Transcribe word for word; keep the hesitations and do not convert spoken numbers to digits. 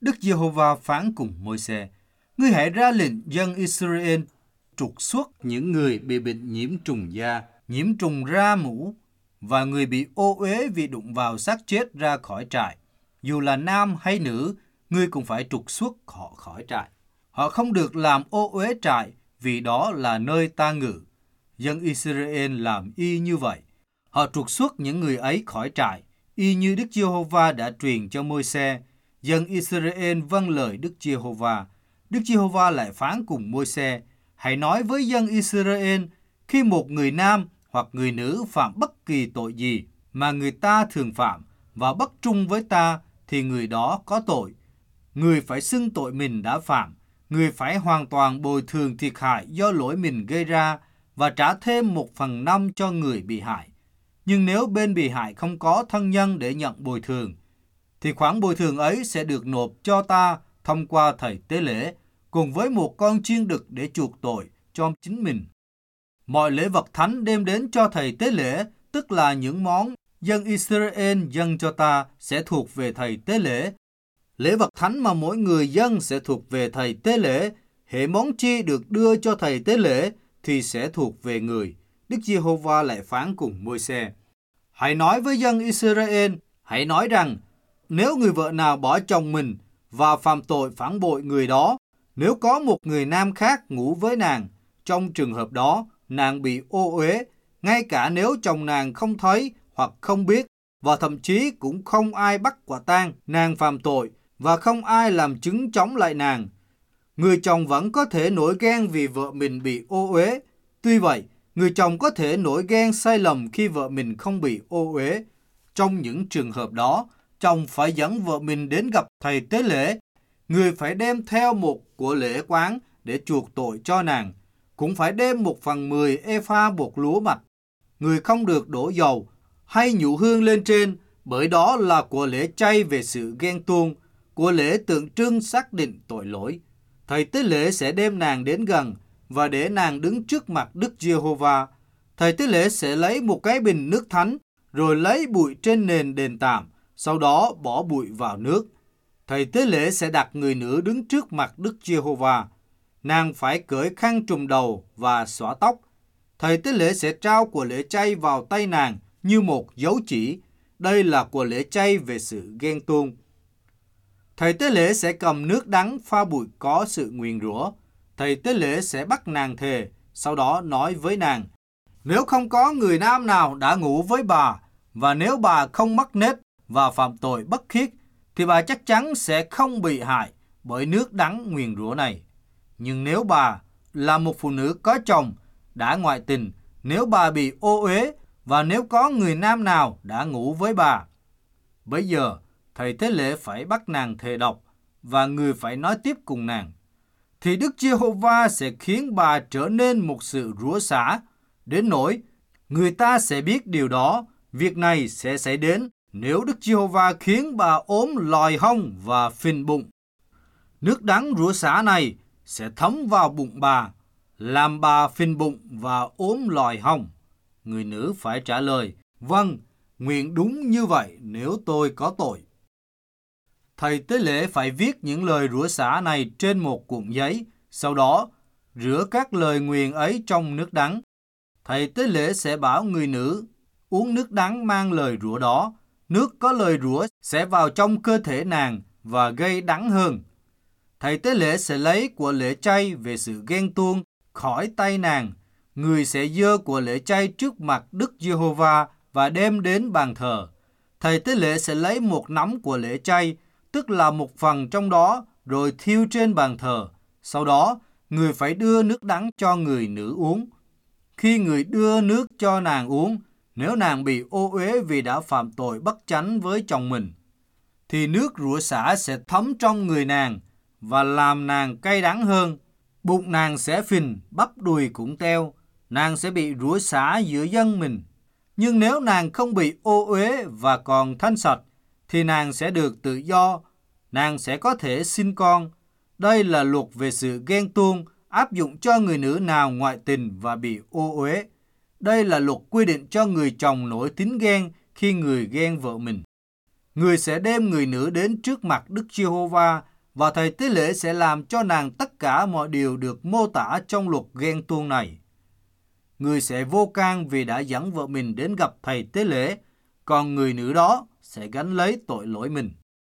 Đức Giê-hô-va phán cùng Môi-se: Ngươi hãy ra lệnh dân Israel trục xuất những người bị bệnh nhiễm trùng da, nhiễm trùng ra mũ và người bị ô uế vì đụng vào xác chết ra khỏi trại. Dù là nam hay nữ, ngươi cũng phải trục xuất họ khỏi trại. Họ không được làm ô uế trại, vì đó là nơi ta ngự. Dân Israel làm y như vậy. Họ trục xuất những người ấy khỏi trại, y như Đức Giê-hô-va đã truyền cho Môi-se. Dân Israel vâng lời Đức Giê-hô-va. Đức Giê-hô-va lại phán cùng Môi-se: Hãy nói với dân Israel, khi một người nam hoặc người nữ phạm bất kỳ tội gì mà người ta thường phạm và bất trung với ta, thì người đó có tội. Người phải xưng tội mình đã phạm. Người phải hoàn toàn bồi thường thiệt hại do lỗi mình gây ra và trả thêm một phần năm cho người bị hại. Nhưng nếu bên bị hại không có thân nhân để nhận bồi thường, thì khoản bồi thường ấy sẽ được nộp cho ta thông qua thầy tế lễ, cùng với một con chiên đực để chuộc tội cho chính mình. Mọi lễ vật thánh đem đến cho thầy tế lễ, tức là những món dân Israel dâng cho ta, sẽ thuộc về thầy tế lễ. Lễ vật thánh mà mỗi người dân sẽ thuộc về thầy tế lễ. Hễ món chi được đưa cho thầy tế lễ thì sẽ thuộc về người. Đức Giê-hô-va lại phán cùng Môi-se: Hãy nói với dân Israel, hãy nói rằng, nếu người vợ nào bỏ chồng mình và phạm tội phản bội người đó, nếu có một người nam khác ngủ với nàng, trong trường hợp đó, nàng bị ô uế, ngay cả nếu chồng nàng không thấy hoặc không biết, và thậm chí cũng không ai bắt quả tang nàng phạm tội, và không ai làm chứng chống lại nàng. Người chồng vẫn có thể nổi ghen vì vợ mình bị ô uế. Tuy vậy, người chồng có thể nổi ghen sai lầm khi vợ mình không bị ô uế. Trong những trường hợp đó, chồng phải dẫn vợ mình đến gặp thầy tế lễ. Người phải đem theo một của lễ quán để chuộc tội cho nàng. Cũng phải đem một phần mười ê-pha bột lúa mạch. Người không được đổ dầu hay nhũ hương lên trên, bởi đó là của lễ chay về sự ghen tuông, của lễ tượng trưng xác định tội lỗi. Thầy tế lễ sẽ đem nàng đến gần và để nàng đứng trước mặt Đức Giê-hô-va. Thầy tế lễ sẽ lấy một cái bình nước thánh, rồi lấy bụi trên nền đền tạm, sau đó bỏ bụi vào nước. Thầy tế lễ sẽ đặt người nữ đứng trước mặt Đức Giê-hô-va. Nàng phải cởi khăn trùm đầu và xõa tóc. Thầy tế lễ sẽ trao của lễ chay vào tay nàng như một dấu chỉ. Đây là của lễ chay về sự ghen tuông. Thầy tế lễ sẽ cầm nước đắng pha bụi có sự nguyền rủa. Thầy tế lễ sẽ bắt nàng thề, sau đó nói với nàng: Nếu không có người nam nào đã ngủ với bà, và nếu bà không mắc nết và phạm tội bất khiết, thì bà chắc chắn sẽ không bị hại bởi nước đắng nguyền rủa này. Nhưng nếu bà là một phụ nữ có chồng đã ngoại tình, nếu bà bị ô uế, và nếu có người nam nào đã ngủ với bà, bây giờ thầy tế lễ phải bắt nàng thề độc, và người phải nói tiếp cùng nàng. Thì Đức Giê-hô-va sẽ khiến bà trở nên một sự rủa xả, đến nỗi người ta sẽ biết điều đó. Việc này sẽ xảy đến nếu Đức Giê-hô-va khiến bà ốm lòi hông và phình bụng. Nước đắng rủa xả này sẽ thấm vào bụng bà, làm bà phình bụng và ốm lòi hông. Người nữ phải trả lời: Vâng, nguyện đúng như vậy nếu tôi có tội. Thầy tế lễ phải viết những lời rủa xả này trên một cuộn giấy, sau đó rửa các lời nguyền ấy trong nước đắng. Thầy tế lễ sẽ bảo người nữ uống nước đắng mang lời rủa đó. Nước có lời rủa sẽ vào trong cơ thể nàng và gây đắng hơn. Thầy tế lễ sẽ lấy của lễ chay về sự ghen tuông khỏi tay nàng. Người sẽ dơ của lễ chay trước mặt Đức Giê-hô-va và đem đến bàn thờ. Thầy tế lễ sẽ lấy một nắm của lễ chay, tức là một phần trong đó, rồi thiêu trên bàn thờ. Sau đó, người phải đưa nước đắng cho người nữ uống. Khi người đưa nước cho nàng uống, nếu nàng bị ô uế vì đã phạm tội bất chánh với chồng mình, thì nước rủa xả sẽ thấm trong người nàng và làm nàng cay đắng hơn. Bụng nàng sẽ phình, bắp đùi cũng teo. Nàng sẽ bị rủa xả giữa dân mình. Nhưng nếu nàng không bị ô uế và còn thanh sạch, thì nàng sẽ được tự do. Nàng sẽ có thể sinh con. Đây là luật về sự ghen tuông áp dụng cho người nữ nào ngoại tình và bị ô uế. Đây là luật quy định cho người chồng nổi tính ghen khi người ghen vợ mình. Người sẽ đem người nữ đến trước mặt Đức Giê-hô-va và thầy tế lễ sẽ làm cho nàng tất cả mọi điều được mô tả trong luật ghen tuông này. Người sẽ vô can vì đã dẫn vợ mình đến gặp thầy tế lễ, còn người nữ đó sẽ gánh lấy tội lỗi mình.